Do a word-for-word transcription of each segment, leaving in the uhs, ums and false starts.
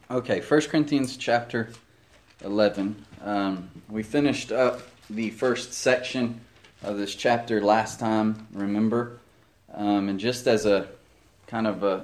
Okay, First Corinthians chapter eleven. Um, we finished up the first section of this chapter last time, remember? Um, and just as a kind of a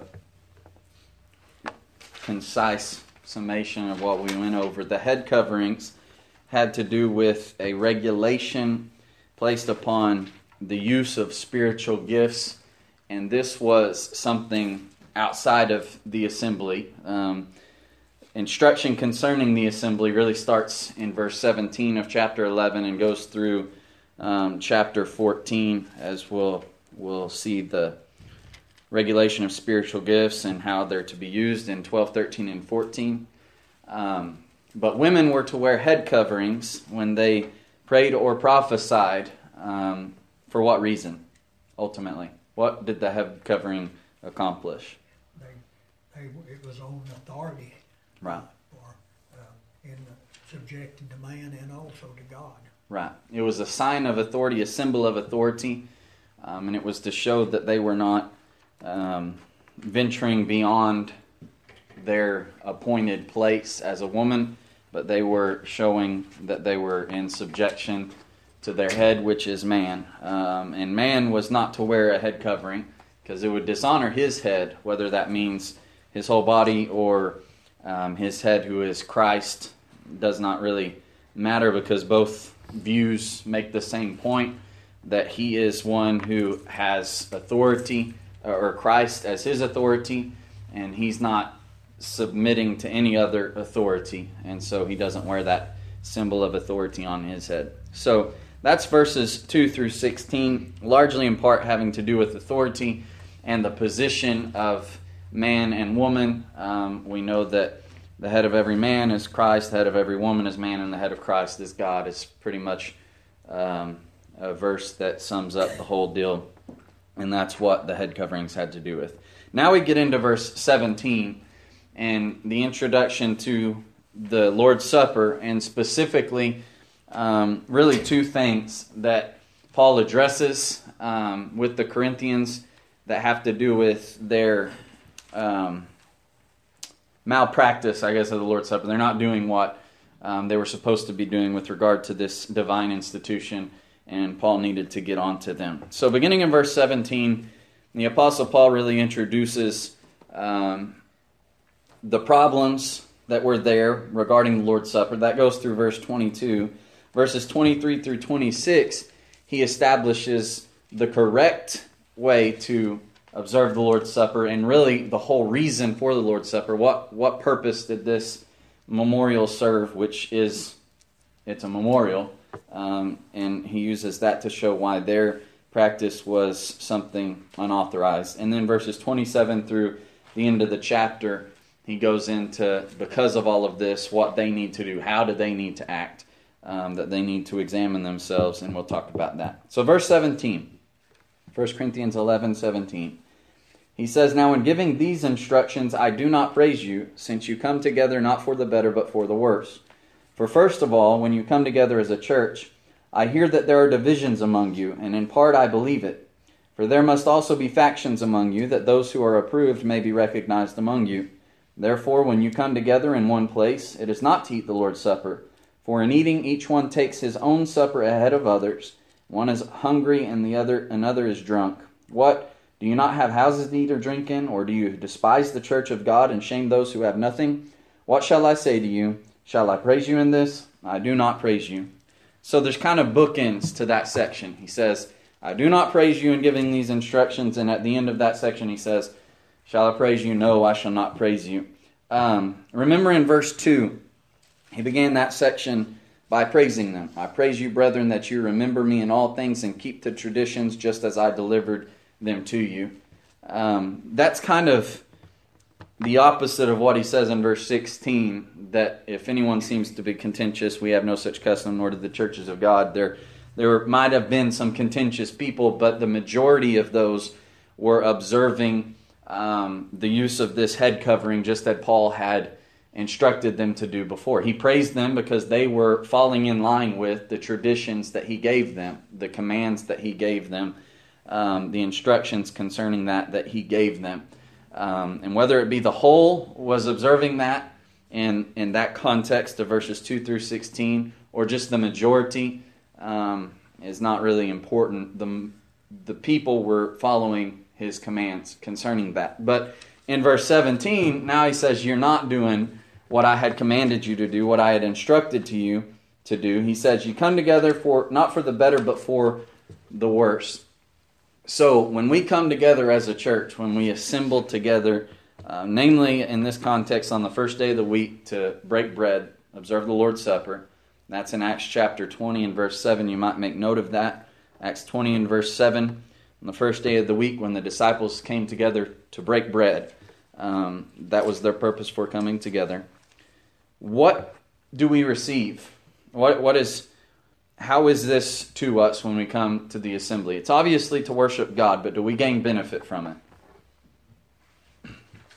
concise summation of what we went over, the head coverings had to do with a regulation placed upon the use of spiritual gifts, and this was something outside of the assembly. Um, instruction concerning the assembly really starts in verse seventeen of chapter eleven and goes through um, chapter fourteen, as we'll, we'll see the regulation of spiritual gifts and how they're to be used in twelve, thirteen, and fourteen. Um, but women were to wear head coverings when they prayed or prophesied. Um, for what reason, ultimately? What did the head covering accomplish? They, they, it was on authority. Right. For, uh, in subjecting to man and also to God. Right. It was a sign of authority, a symbol of authority, um, and it was to show that they were not um, venturing beyond their appointed place as a woman, but they were showing that they were in subjection to their head, which is man. Um, and man was not to wear a head covering because it would dishonor his head, whether that means his whole body or um, his head, who is Christ. Does not really matter because both views make the same point, that he is one who has authority, or Christ as his authority, and he's not submitting to any other authority, and so he doesn't wear that symbol of authority on his head. So that's verses two through sixteen, largely in part having to do with authority and the position of man and woman. Um, we know that the head of every man is Christ, the head of every woman is man, and the head of Christ is God. It's pretty much um, a verse that sums up the whole deal, and that's what the head coverings had to do with. Now we get into verse seventeen and the introduction to the Lord's Supper, and specifically um, really two things that Paul addresses um, with the Corinthians that have to do with their um, malpractice, I guess, of the Lord's Supper. They're not doing what um, they were supposed to be doing with regard to this divine institution, and Paul needed to get on to them. So beginning in verse seventeen, the Apostle Paul really introduces um, the problems that were there regarding the Lord's Supper. That goes through verse twenty-two. Verses twenty-three through twenty-six, he establishes the correct way to observe the Lord's Supper, and really the whole reason for the Lord's Supper. What what purpose did this memorial serve, which is, it's a memorial, um, and he uses that to show why their practice was something unauthorized. And then verses twenty-seven through the end of the chapter, he goes into, because of all of this, what they need to do, how do they need to act, um, that they need to examine themselves, and we'll talk about that. So verse seventeen, First Corinthians eleven seventeen. He says, "Now in giving these instructions I do not praise you, since you come together not for the better but for the worse. For first of all, when you come together as a church, I hear that there are divisions among you, and in part I believe it. For there must also be factions among you, that those who are approved may be recognized among you. Therefore, when you come together in one place, it is not to eat the Lord's Supper. For in eating, each one takes his own supper ahead of others. One is hungry, and the other another is drunk. What? Do you not have houses to eat or drink in? Or do you despise the church of God and shame those who have nothing? What shall I say to you? Shall I praise you in this? I do not praise you." So there's kind of bookends to that section. He says, I do not praise you in giving these instructions. And at the end of that section he says, shall I praise you? No, I shall not praise you. Um, remember in verse two, he began that section by praising them. I praise you, brethren, that you remember me in all things and keep the traditions just as I delivered them to you. Um, that's kind of the opposite of what he says in verse sixteen, that if anyone seems to be contentious, we have no such custom, nor do the churches of God. There, there might have been some contentious people, but the majority of those were observing um, the use of this head covering, just as Paul had instructed them to do before. He praised them because they were falling in line with the traditions that he gave them, the commands that he gave them, um, the instructions concerning that that he gave them. Um, and whether it be the whole was observing that, in, in that context of verses two through sixteen, or just the majority, um, is not really important. The, the people were following his commands concerning that. But in verse seventeen, now he says, you're not doing what I had commanded you to do, what I had instructed to you to do. He says, you come together for not for the better, but for the worse. So when we come together as a church, when we assemble together, uh, namely in this context on the first day of the week to break bread, observe the Lord's Supper, that's in Acts chapter twenty and verse seven. You might make note of that. Acts twenty and verse seven, on the first day of the week when the disciples came together to break bread. Um, that was their purpose for coming together. What do we receive? What what is how is this to us when we come to the assembly? It's obviously to worship God, but do we gain benefit from it?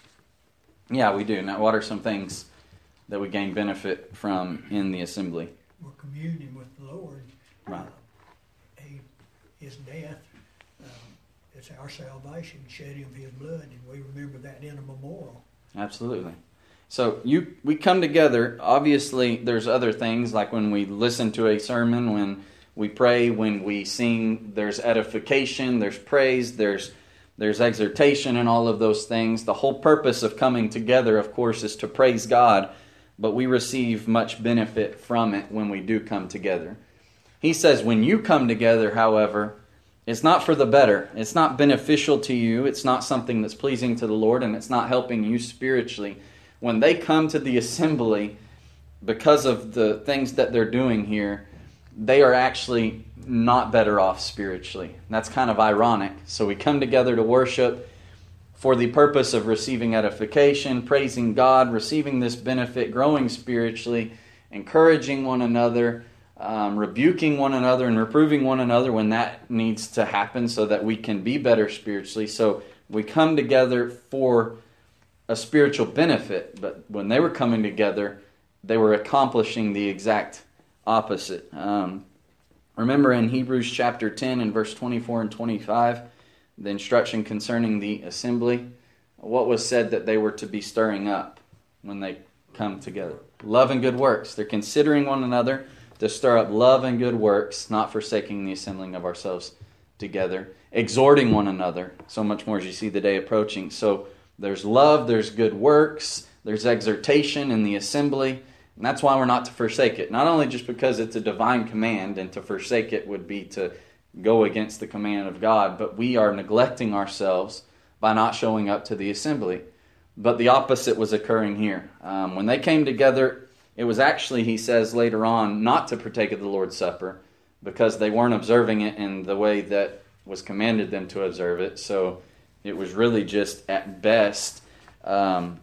Yeah, we do. Now, what are some things that we gain benefit from in the assembly? We're communing with the Lord. Right. Uh, he, his death, um, it's our salvation, shedding of his blood, and we remember that in a memorial. Absolutely. So you, we come together. Obviously, there's other things like when we listen to a sermon, when we pray, when we sing. There's edification, there's praise, there's there's exhortation, and all of those things. The whole purpose of coming together, of course, is to praise God, but we receive much benefit from it when we do come together. He says, when you come together, however, it's not for the better. It's not beneficial to you. It's not something that's pleasing to the Lord, and it's not helping you spiritually. When they come to the assembly, because of the things that they're doing here, they are actually not better off spiritually. That's kind of ironic. So we come together to worship for the purpose of receiving edification, praising God, receiving this benefit, growing spiritually, encouraging one another, um, rebuking one another, and reproving one another when that needs to happen so that we can be better spiritually. So we come together for a spiritual benefit, but when they were coming together, they were accomplishing the exact opposite. Um, remember in Hebrews chapter ten and verse twenty-four and twenty-five, the instruction concerning the assembly, what was said that they were to be stirring up when they come together? Love and good works. They're considering one another to stir up love and good works, not forsaking the assembling of ourselves together, exhorting one another, so much more as you see the day approaching. So there's love, there's good works, there's exhortation in the assembly, and that's why we're not to forsake it. Not only just because it's a divine command, and to forsake it would be to go against the command of God, but we are neglecting ourselves by not showing up to the assembly. But the opposite was occurring here. Um, when they came together, it was actually, he says later on, not to partake of the Lord's Supper, because they weren't observing it in the way that was commanded them to observe it. So it was really just, at best, um,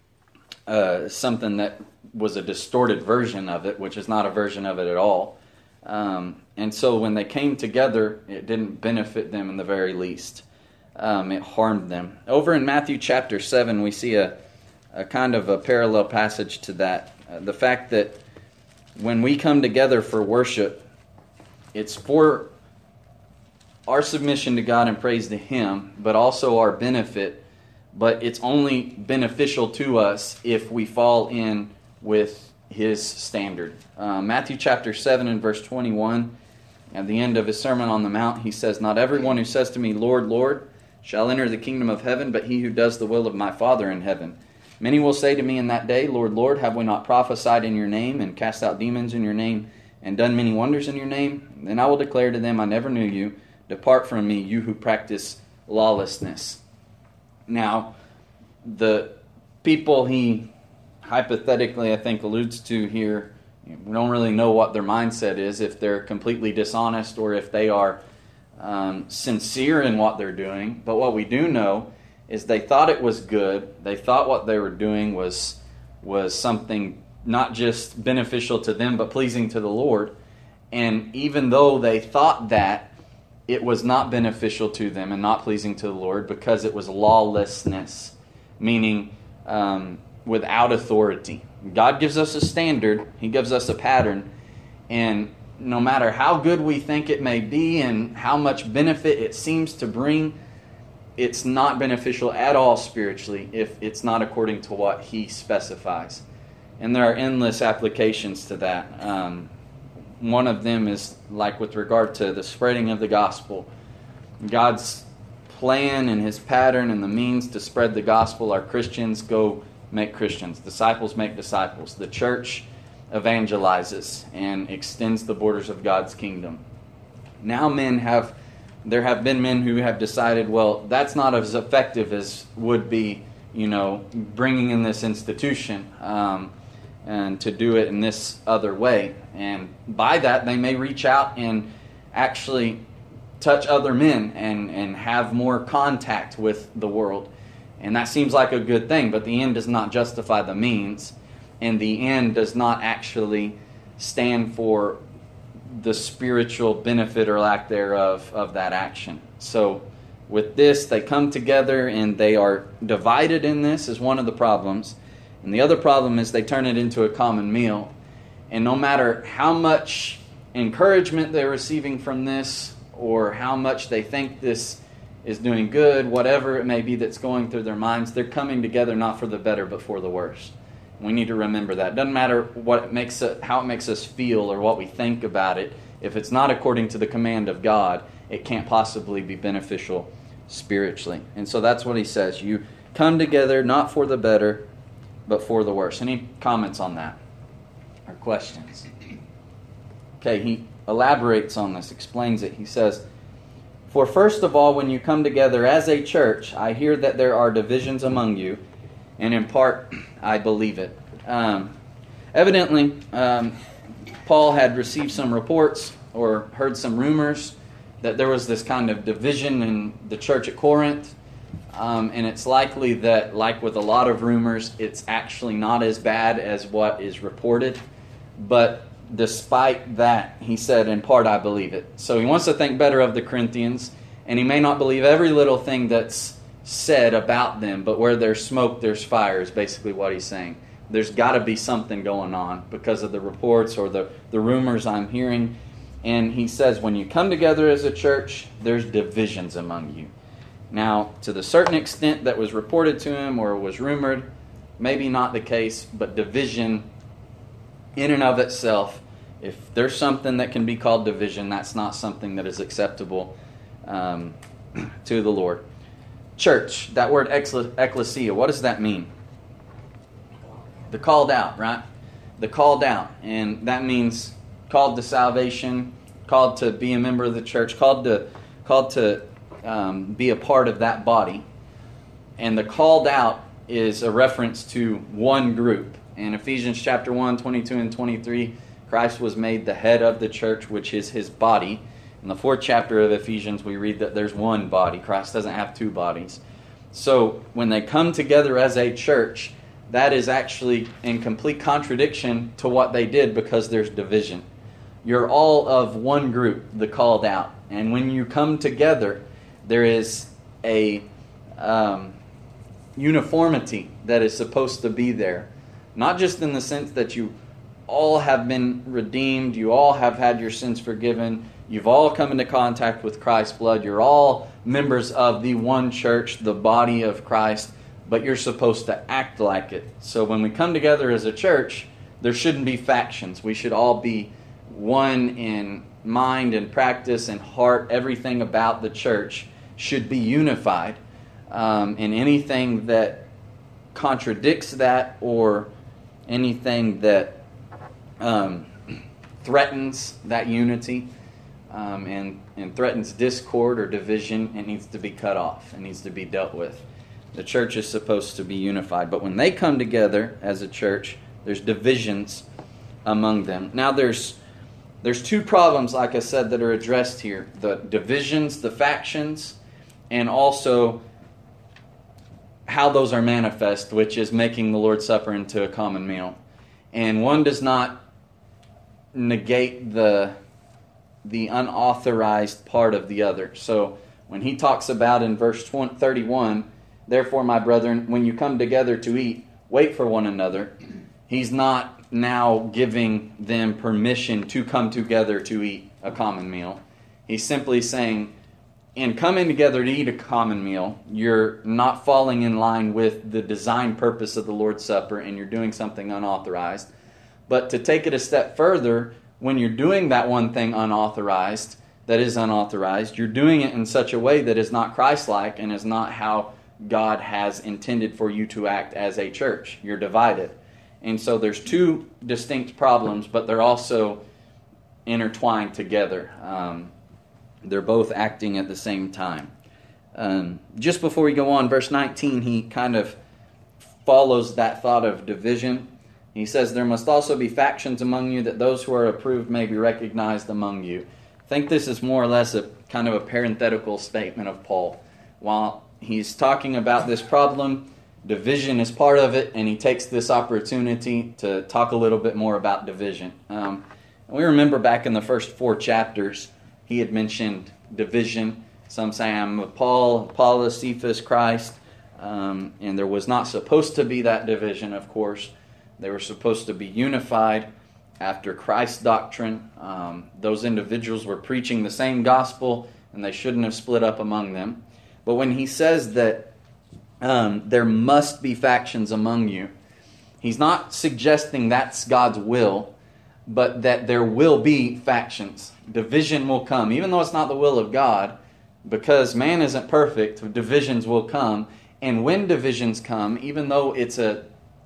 uh, something that was a distorted version of it, which is not a version of it at all. Um, and so when they came together, it didn't benefit them in the very least. Um, it harmed them. Over in Matthew chapter seven, we see a, a kind of a parallel passage to that. Uh, the fact that when we come together for worship, it's for our submission to God and praise to Him, but also our benefit. But it's only beneficial to us if we fall in with His standard. Uh, Matthew chapter seven and verse twenty-one, at the end of His Sermon on the Mount, He says, "Not everyone who says to me, 'Lord, Lord,' shall enter the kingdom of heaven, but he who does the will of my Father in heaven. Many will say to me in that day, 'Lord, Lord, have we not prophesied in your name, and cast out demons in your name, and done many wonders in your name?' Then I will declare to them, 'I never knew you. Depart from me, you who practice lawlessness.'" Now, the people he hypothetically, I think, alludes to here, we don't really know what their mindset is, if they're completely dishonest or if they are um, sincere in what they're doing. But what we do know is they thought it was good. They thought what they were doing was was something not just beneficial to them, but pleasing to the Lord. And even though they thought that, it was not beneficial to them and not pleasing to the Lord, because it was lawlessness, meaning um, without authority. God gives us a standard. He gives us a pattern. And no matter how good we think it may be and how much benefit it seems to bring, it's not beneficial at all spiritually if it's not according to what He specifies. And there are endless applications to that. Um, one of them is like with regard to the spreading of the gospel. God's plan and His pattern and the means to spread the gospel are Christians go make Christians. Disciples make disciples. The church evangelizes and extends the borders of God's kingdom. Now men have, there have been men who have decided, well, that's not as effective as would be, you know, bringing in this institution um, and to do it in this other way. And by that, they may reach out and actually touch other men and, and have more contact with the world. And that seems like a good thing, but the end does not justify the means, and the end does not actually stand for the spiritual benefit or lack thereof of that action. So with this, they come together and they are divided in this is one of the problems. And the other problem is they turn it into a common meal. And no matter how much encouragement they're receiving from this, or how much they think this is doing good, whatever it may be that's going through their minds, they're coming together not for the better but for the worse. We need to remember that. It doesn't matter what it makes it, how it makes us feel or what we think about it. If it's not according to the command of God, it can't possibly be beneficial spiritually. And so that's what he says. You come together not for the better but for the worse. Any comments on that or questions? Okay, he elaborates on this, explains it. He says, "For first of all, when you come together as a church, I hear that there are divisions among you, and in part, I believe it." Um, evidently, um, Paul had received some reports or heard some rumors that there was this kind of division in the church at Corinth. Um, and it's likely that, like with a lot of rumors, it's actually not as bad as what is reported. But despite that, he said, in part, I believe it. So he wants to think better of the Corinthians, and he may not believe every little thing that's said about them, but where there's smoke, there's fire, is basically what he's saying. There's got to be something going on because of the reports or the, the rumors I'm hearing. And he says, when you come together as a church, there's divisions among you. Now, to the certain extent that was reported to him or was rumored, maybe not the case, but division in and of itself, if there's something that can be called division, that's not something that is acceptable um, to the Lord. Church, that word ecclesia, what does that mean? The called out, right? The called out. And that means called to salvation, called to be a member of the church, called to called to um, be a part of that body. And the called out is a reference to one group. In Ephesians chapter one, twenty-two and twenty-three, Christ was made the head of the church, which is his body. In the fourth chapter of Ephesians, we read that there's one body. Christ doesn't have two bodies. So when they come together as a church, that is actually in complete contradiction to what they did because there's division. You're all of one group, the called out. And when you come together, there is a um, uniformity that is supposed to be there. Not just in the sense that you all have been redeemed, you all have had your sins forgiven, you've all come into contact with Christ's blood, you're all members of the one church, the body of Christ, but you're supposed to act like it. So when we come together as a church, there shouldn't be factions. We should all be one in mind and practice and heart. Everything about the church should be unified. Um, and anything that contradicts that or anything that um, threatens that unity um, and, and threatens discord or division, it needs to be cut off. It needs to be dealt with. The church is supposed to be unified. But when they come together as a church, there's divisions among them. Now there's there's two problems, like I said, that are addressed here. The divisions, the factions, and also how those are manifest, which is making the Lord's Supper into a common meal. And one does not negate the the unauthorized part of the other. So when he talks about in verse thirty-one, therefore, my brethren, when you come together to eat, wait for one another. He's not now giving them permission to come together to eat a common meal. He's simply saying, in coming together to eat a common meal, you're not falling in line with the design purpose of the Lord's Supper and you're doing something unauthorized. But to take it a step further, when you're doing that one thing unauthorized, that is unauthorized, you're doing it in such a way that is not Christ-like and is not how God has intended for you to act as a church. You're divided. And so there's two distinct problems, but they're also intertwined together. Um, they're both acting at the same time. Um, just before we go on, verse nineteen, he kind of follows that thought of division. He says, there must also be factions among you, that those who are approved may be recognized among you. I think this is more or less a kind of a parenthetical statement of Paul. While he's talking about this problem, division is part of it, and he takes this opportunity to talk a little bit more about division. Um, we remember back in the first four chapters, he had mentioned division. Some say, I'm of Paul, Apollos, Cephas, Christ. Um, and there was not supposed to be that division, of course. They were supposed to be unified after Christ's doctrine. Um, those individuals were preaching the same gospel, and they shouldn't have split up among them. But when he says that um, there must be factions among you, he's not suggesting that's God's will, but that there will be factions. Division will come, even though it's not the will of God, because man isn't perfect, divisions will come. And when divisions come, even though it's a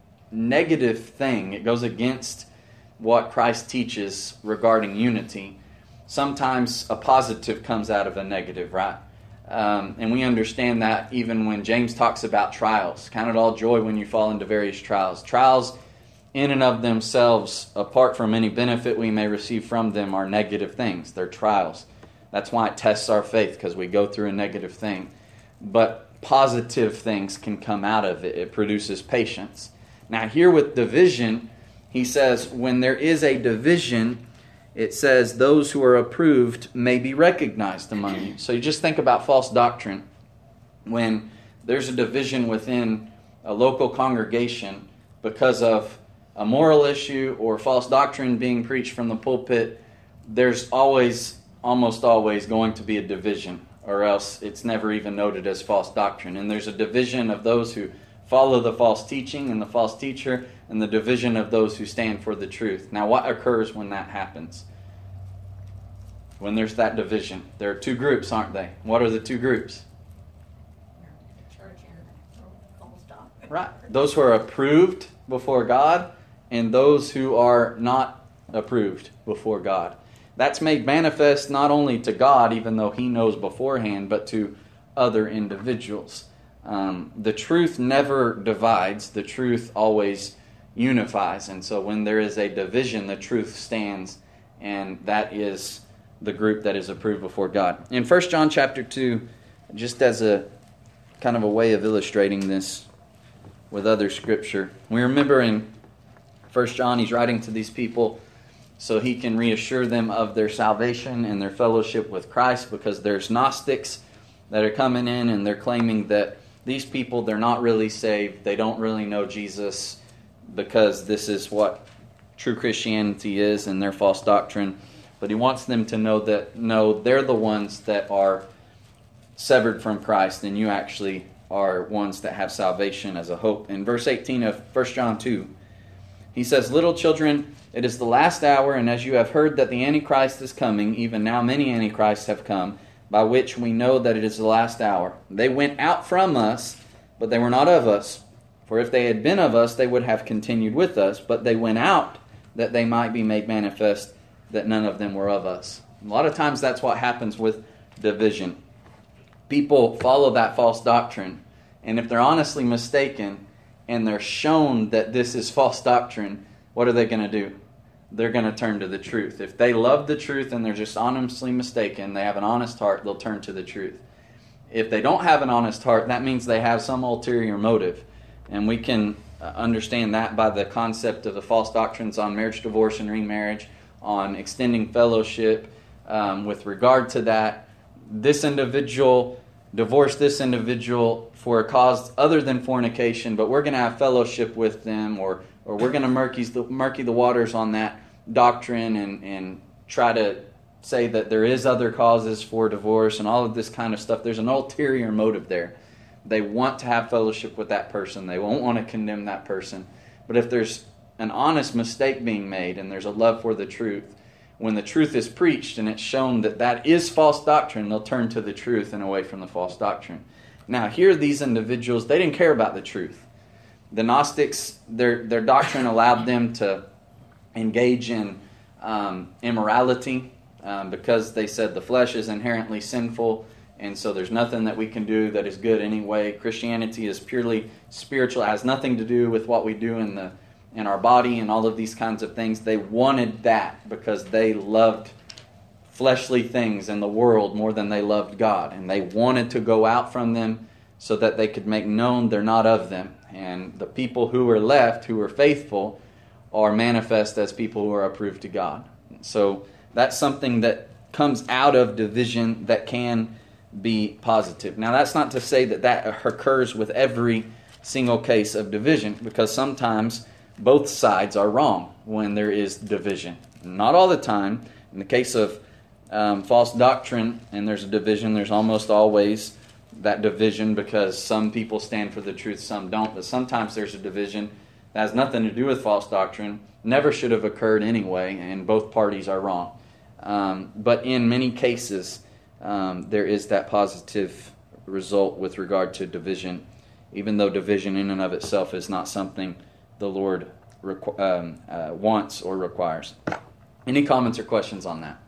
negative thing, it goes against what Christ teaches regarding unity, sometimes a positive comes out of a negative, right? Um, and we understand that even when James talks about trials. Count it all joy when you fall into various trials. Trials in and of themselves, apart from any benefit we may receive from them, are negative things. They're trials. That's why it tests our faith, because we go through a negative thing. But positive things can come out of it. It produces patience. Now here with division, he says, when there is a division, it says those who are approved may be recognized among you. So you just think about false doctrine. When there's a division within a local congregation because of a moral issue or false doctrine being preached from the pulpit, there's always, almost always going to be a division, or else it's never even noted as false doctrine. And there's a division of those who follow the false teaching and the false teacher, and the division of those who stand for the truth. Now, what occurs when that happens? When there's that division, there are two groups, aren't they? What are the two groups? Church and false doctrine. Right. Those who are approved before God and those who are not approved before God. That's made manifest not only to God, even though He knows beforehand, but to other individuals. Um, the truth never divides. The truth always unifies. And so when there is a division, the truth stands, and that is the group that is approved before God. In First John chapter two, just as a kind of a way of illustrating this with other scripture, we remember in First John, he's writing to these people so he can reassure them of their salvation and their fellowship with Christ, because there's Gnostics that are coming in and they're claiming that these people, they're not really saved. They don't really know Jesus, because this is what true Christianity is and their false doctrine. But he wants them to know that, no, they're the ones that are severed from Christ, and you actually are ones that have salvation as a hope. In verse eighteen of First John two, he says, little children, it is the last hour, and as you have heard that the Antichrist is coming, even now many Antichrists have come, by which we know that it is the last hour. They went out from us, but they were not of us. For if they had been of us, they would have continued with us. But they went out, that they might be made manifest, that none of them were of us. A lot of times that's what happens with division. People follow that false doctrine, and if they're honestly mistaken, and they're shown that this is false doctrine, what are they going to do? They're going to turn to the truth. If they love the truth and they're just honestly mistaken, they have an honest heart, they'll turn to the truth. If they don't have an honest heart, that means they have some ulterior motive. And we can understand that by the concept of the false doctrines on marriage, divorce, and remarriage, on extending fellowship. Um, with regard to that, this individual divorced this individual for a cause other than fornication, but we're going to have fellowship with them, or or we're going to murky the, murky the waters on that doctrine and, and try to say that there is other causes for divorce and all of this kind of stuff, there's an ulterior motive there. They want to have fellowship with that person. They won't want to condemn that person. But if there's an honest mistake being made and there's a love for the truth, when the truth is preached and it's shown that that is false doctrine, they'll turn to the truth and away from the false doctrine. Now, here these individuals, they didn't care about the truth. The Gnostics, their, their doctrine allowed them to engage in um, immorality um, because they said the flesh is inherently sinful, and so there's nothing that we can do that is good anyway. Christianity is purely spiritual. It has nothing to do with what we do in the in our body and all of these kinds of things. They wanted that because they loved fleshly things in the world more than they loved God. And they wanted to go out from them so that they could make known they're not of them. And the people who are left, who are faithful, are manifest as people who are approved to God. So that's something that comes out of division that can be positive. Now, that's not to say that that occurs with every single case of division, because sometimes both sides are wrong when there is division. Not all the time. In the case of um, false doctrine, and there's a division, there's almost always that division because some people stand for the truth, some don't. But sometimes there's a division that has nothing to do with false doctrine, never should have occurred anyway, and both parties are wrong. Um, but in many cases, um, there is that positive result with regard to division, even though division in and of itself is not something the Lord requ- um, uh, wants or requires. Any comments or questions on that?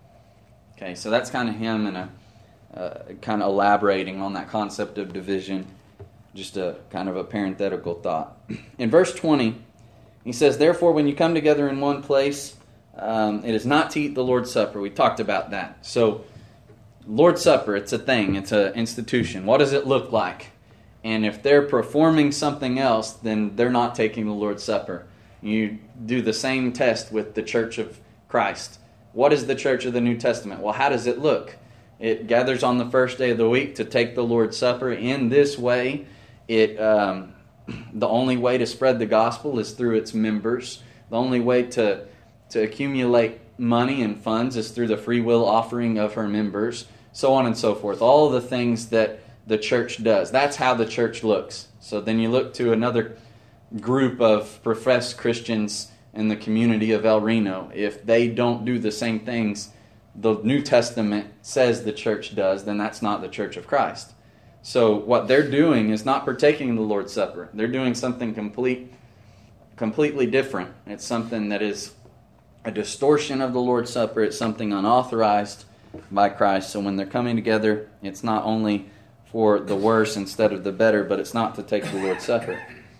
Okay, so that's kind of him and a uh, kind of elaborating on that concept of division. Just a kind of a parenthetical thought. In verse twenty, he says, "Therefore, when you come together in one place, um, it is not to eat the Lord's Supper." We talked about that. So, Lord's Supper, it's a thing. It's an institution. What does it look like? And if they're performing something else, then they're not taking the Lord's Supper. You do the same test with the Church of Christ. What is the Church of the New Testament? Well, how does it look? It gathers on the first day of the week to take the Lord's Supper. In this way, it um, the only way to spread the gospel is through its members. The only way to, to accumulate money and funds is through the free will offering of her members, so on and so forth. All the things that the church does. That's how the church looks. So then you look to another group of professed Christians in the community of El Reno. If they don't do the same things the New Testament says the church does, then that's not the Church of Christ. So what they're doing is not partaking the Lord's Supper. They're doing something complete, completely different. It's something that is a distortion of the Lord's Supper. It's something unauthorized by Christ. So when they're coming together, it's not only for the worse instead of the better, but it's not to take the Lord's Supper.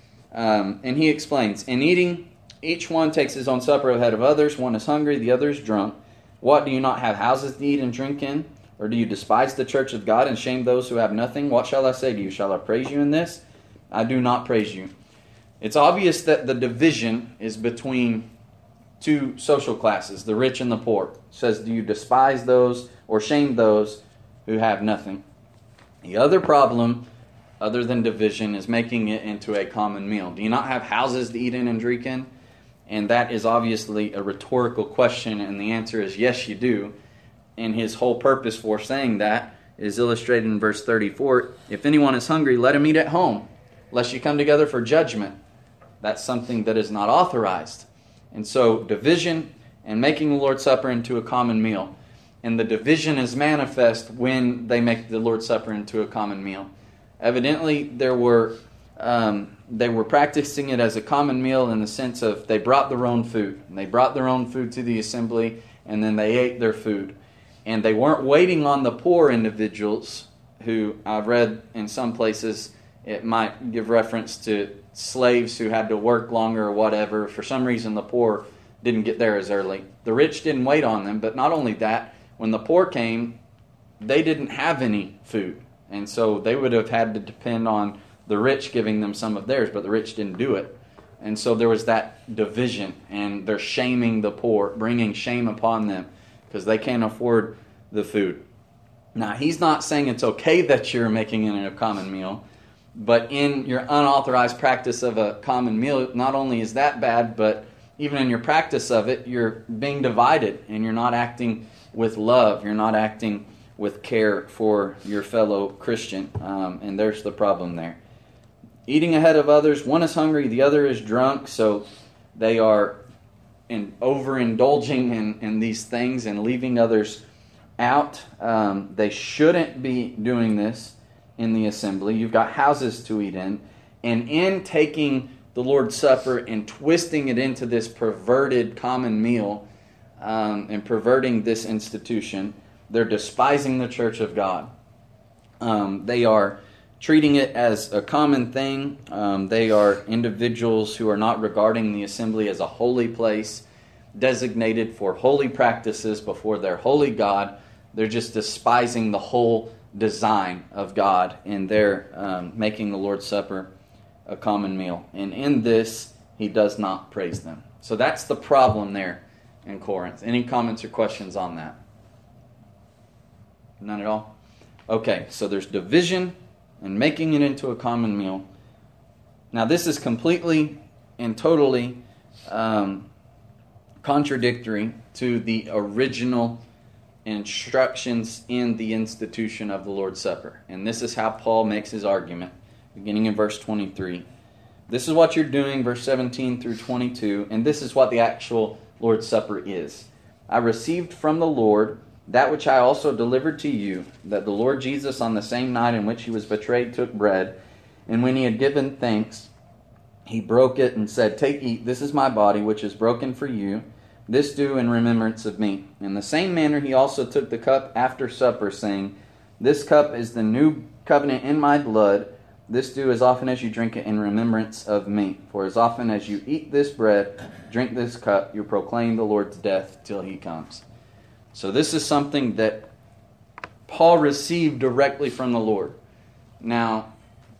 Um, and he explains, "In eating, each one takes his own supper ahead of others. One is hungry, the other is drunk. What, do you not have houses to eat and drink in? Or do you despise the church of God and shame those who have nothing? What shall I say to you? Shall I praise you in this? I do not praise you." It's obvious that the division is between two social classes, the rich and the poor. It says, do you despise those or shame those who have nothing? The other problem, other than division, is making it into a common meal. Do you not have houses to eat in and drink in? And that is obviously a rhetorical question, and the answer is yes, you do. And his whole purpose for saying that is illustrated in verse thirty-four. "If anyone is hungry, let him eat at home, lest you come together for judgment." That's something that is not authorized. And so division and making the Lord's Supper into a common meal. And the division is manifest when they make the Lord's Supper into a common meal. Evidently, there were um, they were practicing it as a common meal in the sense of they brought their own food. And they brought their own food to the assembly, and then they ate their food. And they weren't waiting on the poor individuals who, I've read in some places, it might give reference to slaves who had to work longer or whatever. For some reason, the poor didn't get there as early. The rich didn't wait on them, but not only that, when the poor came, they didn't have any food. And so they would have had to depend on the rich giving them some of theirs, but the rich didn't do it. And so there was that division, and they're shaming the poor, bringing shame upon them because they can't afford the food. Now, he's not saying it's okay that you're making it a common meal, but in your unauthorized practice of a common meal, not only is that bad, but even in your practice of it, you're being divided and you're not acting with love. You're not acting with care for your fellow Christian. Um, and there's the problem there. Eating ahead of others. One is hungry, the other is drunk. So they are in overindulging in, in these things and leaving others out. Um, they shouldn't be doing this in the assembly. You've got houses to eat in. And in taking the Lord's Supper and twisting it into this perverted common meal um, and perverting this institution, they're despising the church of God. Um, they are treating it as a common thing. Um, they are individuals who are not regarding the assembly as a holy place, designated for holy practices before their holy God. They're just despising the whole design of God, and they're um, making the Lord's Supper a common meal. And in this, he does not praise them. So that's the problem there in Corinth. Any comments or questions on that? None at all? Okay, so there's division and making it into a common meal. Now this is completely and totally um, contradictory to the original instructions in the institution of the Lord's Supper. And this is how Paul makes his argument, beginning in verse twenty-three. This is what you're doing, verse seventeen through twenty-two, and this is what the actual Lord's Supper is. I received from the Lord that which I also delivered to you, that the Lord Jesus on the same night in which he was betrayed took bread, and when he had given thanks, he broke it and said, "Take, eat, this is my body, which is broken for you. This do in remembrance of me." In the same manner he also took the cup after supper, saying, "This cup is the new covenant in my blood. This do as often as you drink it in remembrance of me. For as often as you eat this bread, drink this cup, you proclaim the Lord's death till he comes." So this is something that Paul received directly from the Lord. Now,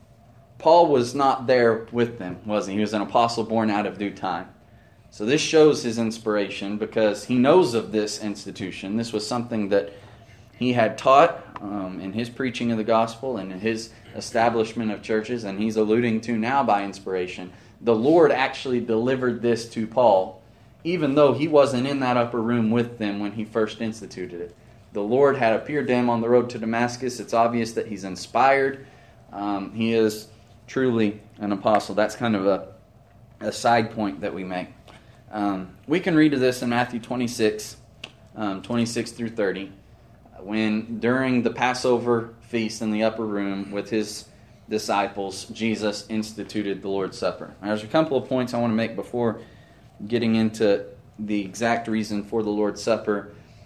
Paul was not there with them, was he? He was an apostle born out of due time. So this shows his inspiration because he knows of this institution. This was something that he had taught um, in his preaching of the gospel and in his establishment of churches, and he's alluding to now by inspiration. The Lord actually delivered this to Paul, even though he wasn't in that upper room with them when he first instituted it. The Lord had appeared to him on the road to Damascus. It's obvious that he's inspired. Um, he is truly an apostle. That's kind of a, a side point that we make. Um, we can read of this in Matthew twenty-six, um, twenty-six through thirty, when during the Passover feast in the upper room with his disciples, Jesus instituted the Lord's Supper. Now, there's a couple of points I want to make before getting into the exact reason for the Lord's Supper.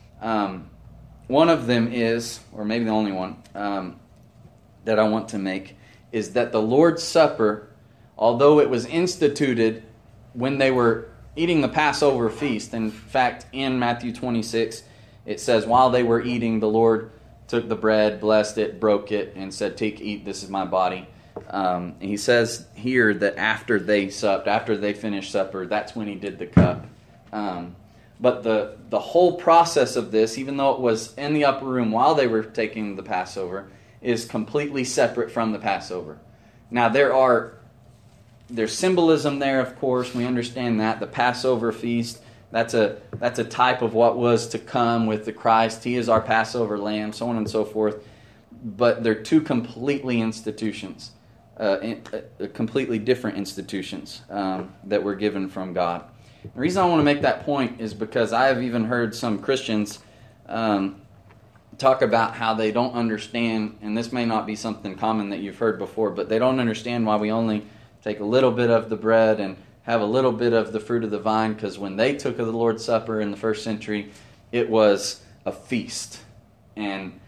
Um, one of them is, or maybe the only one um, that I want to make, is that the Lord's Supper, although it was instituted when they were eating the Passover feast, in fact, in Matthew twenty-six, it says, while they were eating, the Lord took the bread, blessed it, broke it, and said, "Take, eat, this is my body." Um, and he says here that after they supped, after they finished supper, that's when he did the cup. Um, but the the whole process of this, even though it was in the upper room while they were taking the Passover, is completely separate from the Passover. Now there are there's symbolism there, of course. We understand that the Passover feast, that's a that's a type of what was to come with the Christ. He is our Passover lamb, so on and so forth. But they're two completely institutions. Uh, in, uh, completely different institutions um, that were given from God. The reason I want to make that point is because I have even heard some Christians um, talk about how they don't understand, and this may not be something common that you've heard before, but they don't understand why we only take a little bit of the bread and have a little bit of the fruit of the vine, because when they took of the Lord's Supper in the first century, it was a feast. And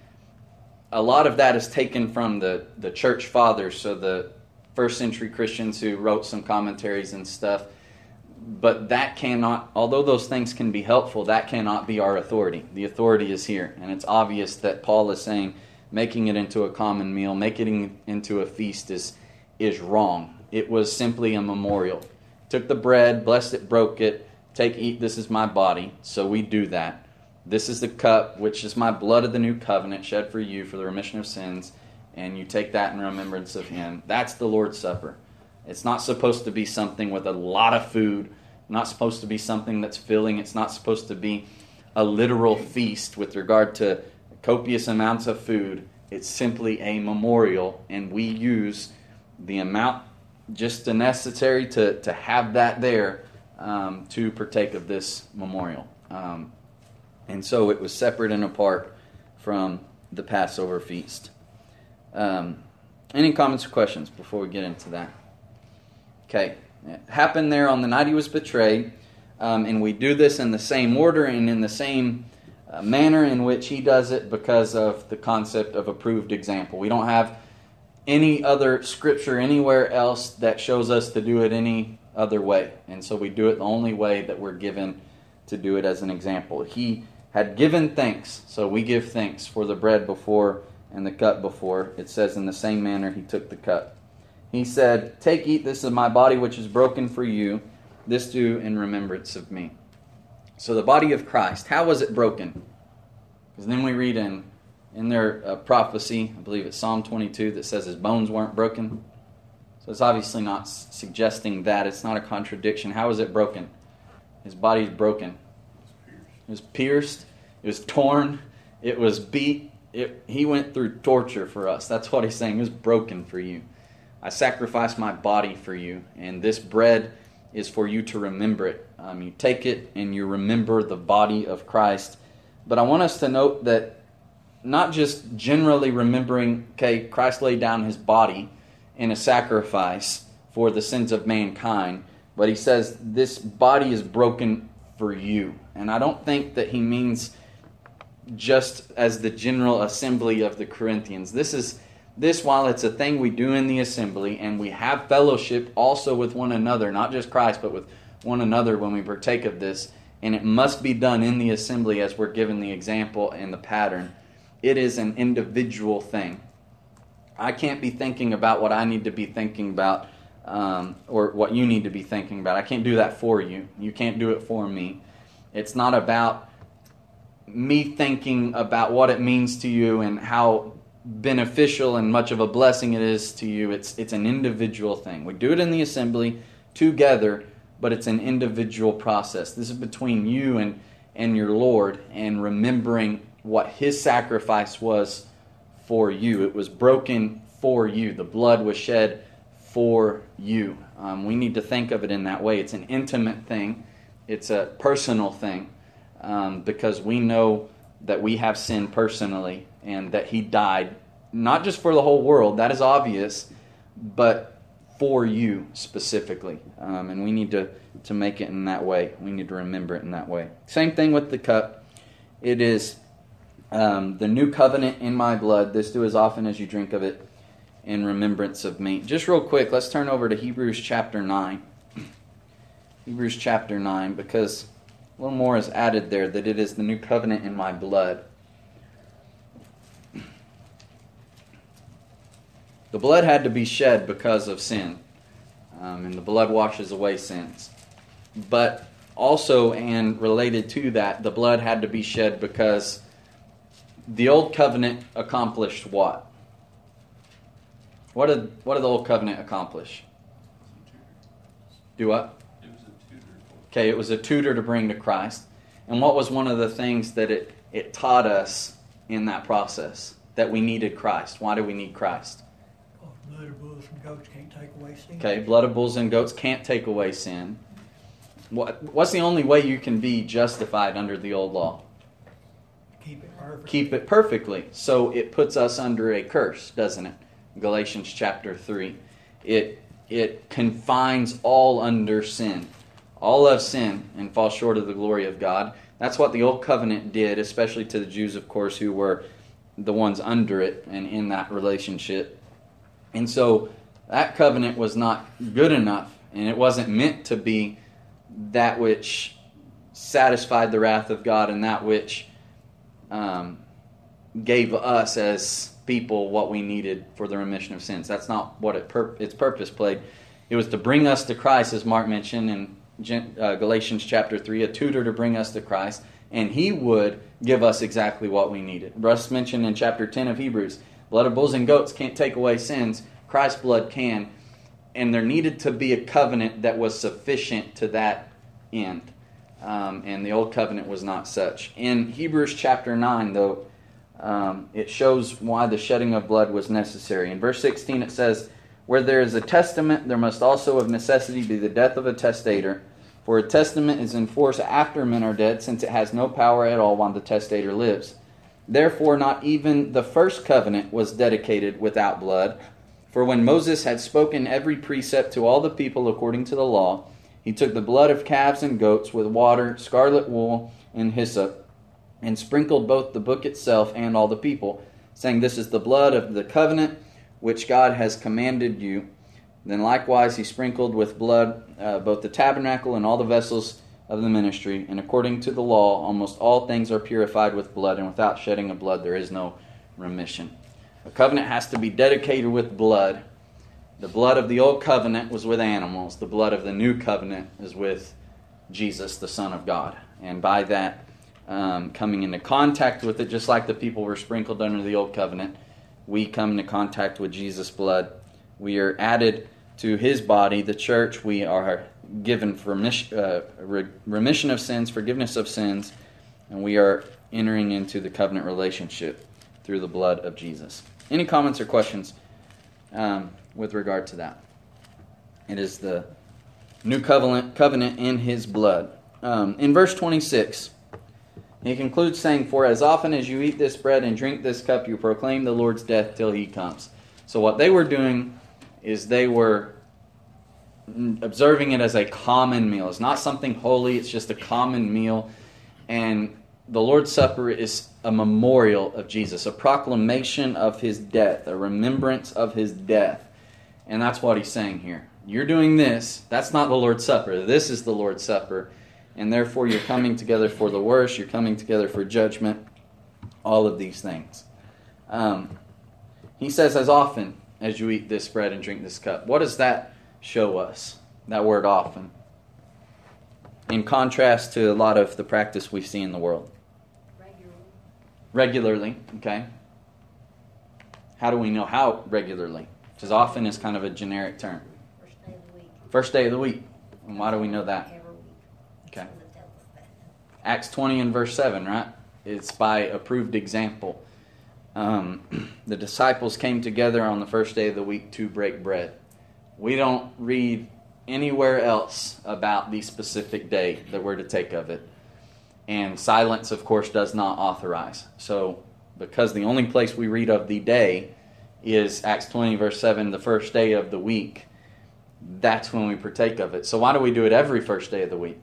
a lot of that is taken from the, the church fathers, so the first century Christians who wrote some commentaries and stuff. But that cannot, although those things can be helpful, that cannot be our authority. The authority is here. And it's obvious that Paul is saying making it into a common meal, making it into a feast is, is wrong. It was simply a memorial. Took the bread, blessed it, broke it. Take, eat, this is my body. So we do that. This is the cup, which is my blood of the new covenant, shed for you for the remission of sins. And you take that in remembrance of him. That's the Lord's Supper. It's not supposed to be something with a lot of food. Not supposed to be something that's filling. It's not supposed to be a literal feast with regard to copious amounts of food. It's simply a memorial, and we use the amount just the necessary to, to have that there um, to partake of this memorial. Um, and so it was separate and apart from the Passover feast. Um, any comments or questions before we get into that? Okay. It happened there on the night he was betrayed, um, and we do this in the same order and in the same uh, manner in which he does it because of the concept of approved example. We don't have any other scripture anywhere else that shows us to do it any other way, and so we do it the only way that we're given to do it as an example. He had given thanks, so we give thanks for the bread before and the cup before. It says in the same manner he took the cup. He said, "Take, eat, this is my body which is broken for you. This do in remembrance of me." So the body of Christ, how was it broken? Because then we read in, in their uh, prophecy, I believe it's Psalm twenty-two, that says his bones weren't broken. So it's obviously not s- suggesting that. It's not a contradiction. How was it broken? His body is broken. It was pierced. It was torn. It was beat. It, he went through torture for us. That's what he's saying. It was broken for you. I sacrificed my body for you, and this bread is for you to remember it. Um, you take it and you remember the body of Christ. But I want us to note that not just generally remembering, okay, Christ laid down his body in a sacrifice for the sins of mankind, but he says this body is broken for you. And I don't think that he means just as the general assembly of the Corinthians. This is This, while it's a thing we do in the assembly, and we have fellowship also with one another, not just Christ, but with one another when we partake of this, and it must be done in the assembly as we're given the example and the pattern, it is an individual thing. I can't be thinking about what I need to be thinking about, um, or what you need to be thinking about. I can't do that for you. You can't do it for me. It's not about me thinking about what it means to you and how beneficial and much of a blessing it is to you. It's it's an individual thing. We do it in the assembly together, but it's an individual process. This is between you and, and your Lord, and remembering what his sacrifice was for you. It was broken for you. The blood was shed for you. Um, we need to think of it in that way. It's an intimate thing. It's a personal thing, um, because we know that we have sinned personally, and that he died, not just for the whole world, that is obvious, but for you specifically. Um, and we need to, to make it in that way. We need to remember it in that way. Same thing with the cup. It is um, the new covenant in my blood. This do as often as you drink of it in remembrance of me. Just real quick, let's turn over to Hebrews chapter nine. Hebrews chapter nine, because a little more is added there, that it is the new covenant in my blood. The blood had to be shed because of sin, um, and the blood washes away sins. But also, and related to that, the blood had to be shed because the old covenant accomplished what? What did what did the old covenant accomplish? Do what? It was a tutor. Okay, it was a tutor to bring to Christ. And what was one of the things that it, it taught us in that process? That we needed Christ. Why do we need Christ? Blood of bulls and goats can't take away sin. Okay, blood of bulls and goats can't take away sin. What, what's the only way you can be justified under the old law? Keep it perfect. Keep it perfectly. So it puts us under a curse, doesn't it? Galatians chapter three. It it confines all under sin. All have sinned and fall short of the glory of God. That's what the old covenant did, especially to the Jews, of course, who were the ones under it and in that relationship. And so that covenant was not good enough, and it wasn't meant to be that which satisfied the wrath of God and that which um, gave us as people what we needed for the remission of sins. That's not what it pur- its purpose played. It was to bring us to Christ, as Mark mentioned in Gen- uh, Galatians chapter three, a tutor to bring us to Christ, and he would give us exactly what we needed. Russ mentioned in chapter ten of Hebrews, blood of bulls and goats can't take away sins. Christ's blood can. And there needed to be a covenant that was sufficient to that end. Um, and the Old Covenant was not such. In Hebrews chapter nine, though, um, it shows why the shedding of blood was necessary. In verse sixteen it says, "Where there is a testament, there must also of necessity be the death of a testator. For a testament is in force after men are dead, since it has no power at all while the testator lives. Therefore not even the first covenant was dedicated without blood. For when Moses had spoken every precept to all the people according to the law, he took the blood of calves and goats with water, scarlet wool, and hyssop, and sprinkled both the book itself and all the people, saying, 'This is the blood of the covenant which God has commanded you.' Then likewise he sprinkled with blood uh, both the tabernacle and all the vessels of the ministry. And according to the law, almost all things are purified with blood, and without shedding of blood there is no remission." A covenant has to be dedicated with blood. The blood of the old covenant was with animals. The blood of the new covenant is with Jesus, the Son of God. And by that, um, coming into contact with it, just like the people were sprinkled under the old covenant, we come into contact with Jesus' blood. We are added to his body, the church. We are given for uh, remission of sins, forgiveness of sins, and we are entering into the covenant relationship through the blood of Jesus. Any comments or questions um, with regard to that? It is the new covenant, covenant in his blood. Um, in verse twenty-six, he concludes saying, "For as often as you eat this bread and drink this cup, you proclaim the Lord's death till he comes." So what they were doing is they were observing it as a common meal. It's not something holy, it's just a common meal. And the Lord's Supper is a memorial of Jesus, a proclamation of his death, a remembrance of his death. And that's what he's saying here. You're doing this, that's not the Lord's Supper. This is the Lord's Supper. And therefore you're coming together for the worst, you're coming together for judgment, all of these things. Um, he says, as often as you eat this bread and drink this cup. What does that show us? That word often. In contrast to a lot of the practice we see in the world. Regularly, okay. How do we know how regularly? Because often is kind of a generic term. First day of the week. First day of the week. And why do we know that? Every week. Okay. So that tells us that. Acts twenty and verse seven, right? It's by approved example. Um, the disciples came together on the first day of the week to break bread. We don't read anywhere else about the specific day that we're to take of it. And silence, of course, does not authorize. So, because the only place we read of the day is Acts twenty, verse seven, the first day of the week, that's when we partake of it. So why do we do it every first day of the week?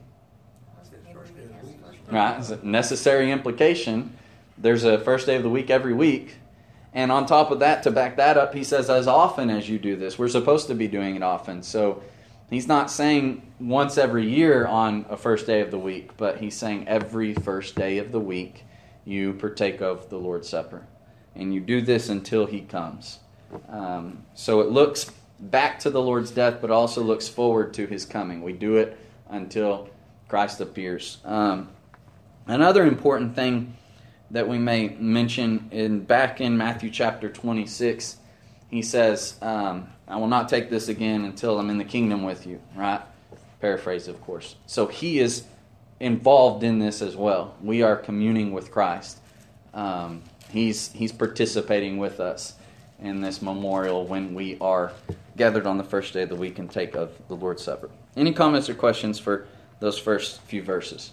Right? It's a necessary implication. There's a first day of the week every week. And on top of that, to back that up, he says, as often as you do this. We're supposed to be doing it often. So he's not saying once every year on a first day of the week, but he's saying every first day of the week you partake of the Lord's Supper. And you do this until he comes. Um, so it looks back to the Lord's death, but also looks forward to his coming. We do it until Christ appears. Um, another important thing that we may mention in back in Matthew chapter twenty-six, he says, um, I will not take this again until I'm in the kingdom with you, right? Paraphrase, of course. So he is involved in this as well. We are communing with Christ. Um, he's he's participating with us in this memorial when we are gathered on the first day of the week and take of the Lord's Supper. Any comments or questions for those first few verses?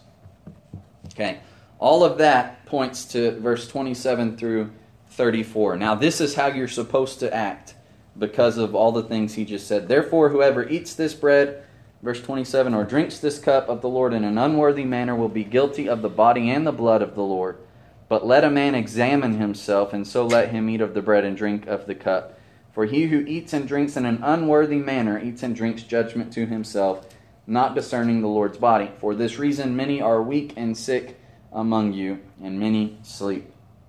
Okay. All of that points to verse twenty-seven through thirty-four. Now, this is how you're supposed to act because of all the things he just said. Therefore, whoever eats this bread, verse twenty-seven, or drinks this cup of the Lord in an unworthy manner will be guilty of the body and the blood of the Lord. But let a man examine himself, and so let him eat of the bread and drink of the cup. For he who eats and drinks in an unworthy manner eats and drinks judgment to himself, not discerning the Lord's body. For this reason many are weak and sick among you, and many sleep.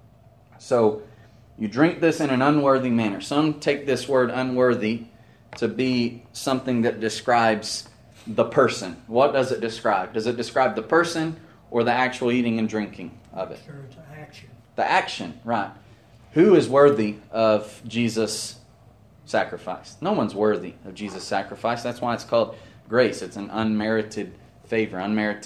So, you drink this in an unworthy manner. Some take this word unworthy to be something that describes the person. What does it describe? Does it describe the person or the actual eating and drinking of it? Sure, it's an action. The action, right. Who is worthy of Jesus' sacrifice? No one's worthy of Jesus' sacrifice. That's why it's called grace. It's an unmerited favor, unmerited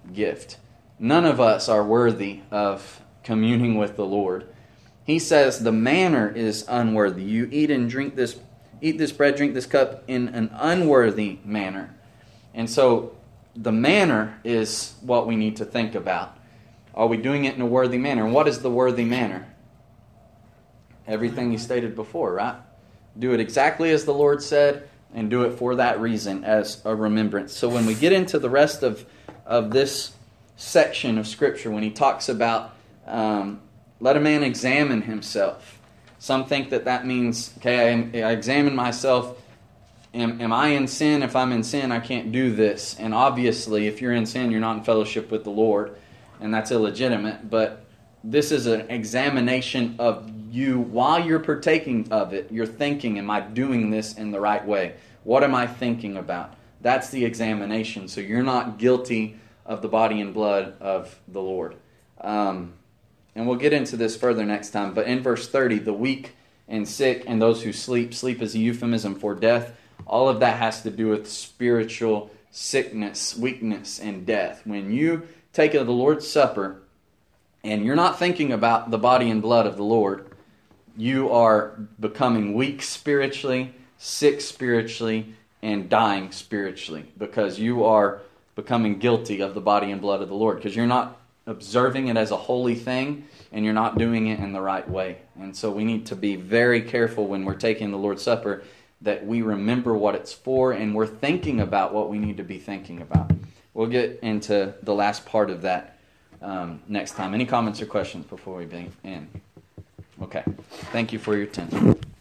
gift. None of us are worthy of communing with the Lord. He says the manner is unworthy. You eat and drink this, eat this bread, drink this cup in an unworthy manner. And so the manner is what we need to think about. Are we doing it in a worthy manner? And what is the worthy manner? Everything you stated before, right? Do it exactly as the Lord said, and do it for that reason, as a remembrance. So when we get into the rest of, of this section of Scripture, when he talks about um, let a man examine himself. Some think that that means, okay, I, I examine myself. Am, am I in sin? If I'm in sin, I can't do this. And obviously, if you're in sin, you're not in fellowship with the Lord, and that's illegitimate. But this is an examination of you while you're partaking of it. You're thinking, am I doing this in the right way? What am I thinking about? That's the examination. So you're not guilty of the body and blood of the Lord. Um, and we'll get into this further next time. But in verse thirty, the weak and sick and those who sleep, sleep is a euphemism for death. All of that has to do with spiritual sickness, weakness, and death. When you take of the Lord's Supper and you're not thinking about the body and blood of the Lord, you are becoming weak spiritually, sick spiritually, and dying spiritually, because you are becoming guilty of the body and blood of the Lord, because you're not observing it as a holy thing, and you're not doing it in the right way. And so we need to be very careful when we're taking the Lord's Supper that we remember what it's for, and we're thinking about what we need to be thinking about. We'll get into the last part of that um, next time. Any comments or questions before we begin? Okay. Thank you for your attention.